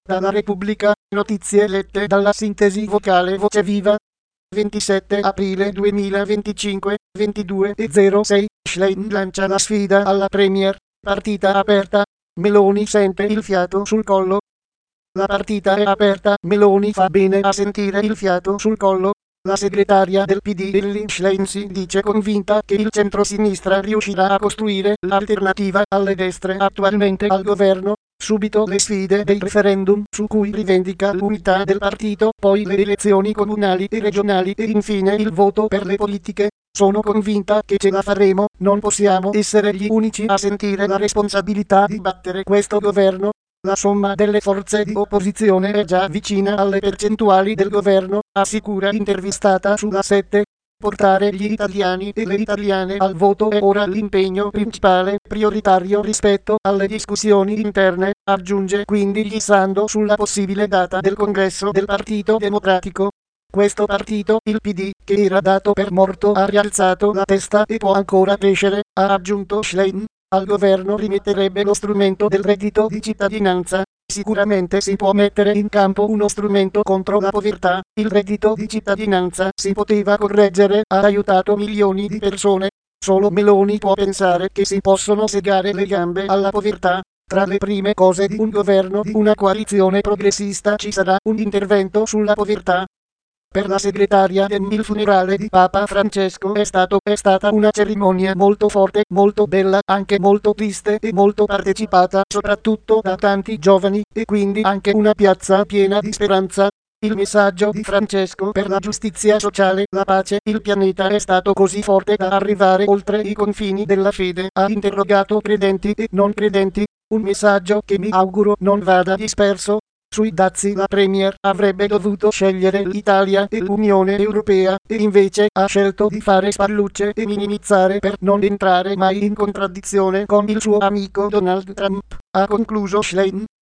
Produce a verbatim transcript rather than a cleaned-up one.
Dalla Repubblica, notizie lette dalla sintesi vocale Voce Viva. ventisette aprile duemilaventicinque, ventidue e zero sei, Schlein lancia la sfida alla Premier, partita aperta, Meloni sente il fiato sul collo. La partita è aperta, Meloni fa bene a sentire il fiato sul collo. La segretaria del P D Elly Schlein si dice convinta che il centrosinistra riuscirà a costruire l'alternativa alle destre attualmente al governo. Subito le sfide del referendum su cui rivendica l'unità del partito, poi le elezioni comunali e regionali e infine il voto per le politiche. Sono convinta che ce la faremo, non possiamo essere gli unici a sentire la responsabilità di battere questo governo. La somma delle forze di opposizione è già vicina alle percentuali del governo, assicura intervistata sulla sette. Portare gli italiani e le italiane al voto è ora l'impegno principale, prioritario rispetto alle discussioni interne, aggiunge quindi glissando sulla possibile data del congresso del Partito Democratico. Questo partito, il P D, che era dato per morto, ha rialzato la testa e può ancora crescere, ha aggiunto Schlein. Al governo rimetterebbe lo strumento del reddito di cittadinanza. Sicuramente si può mettere in campo uno strumento contro la povertà. Il reddito di cittadinanza si poteva correggere, ha aiutato milioni di persone. Solo Meloni può pensare che si possono segare le gambe alla povertà. Tra le prime cose di un governo di una coalizione progressista ci sarà un intervento sulla povertà. Per la segretaria del funerale di Papa Francesco è, stato, è stata una cerimonia molto forte, molto bella, anche molto triste e molto partecipata, soprattutto da tanti giovani, e quindi anche una piazza piena di speranza. Il messaggio di Francesco per la giustizia sociale, la pace, il pianeta è stato così forte da arrivare oltre i confini della fede, ha interrogato credenti e non credenti, un messaggio che mi auguro non vada disperso. Sui dazi la Premier avrebbe dovuto scegliere l'Italia e l'Unione Europea, e invece ha scelto di fare spallucce e minimizzare per non entrare mai in contraddizione con il suo amico Donald Trump, ha concluso Schlein.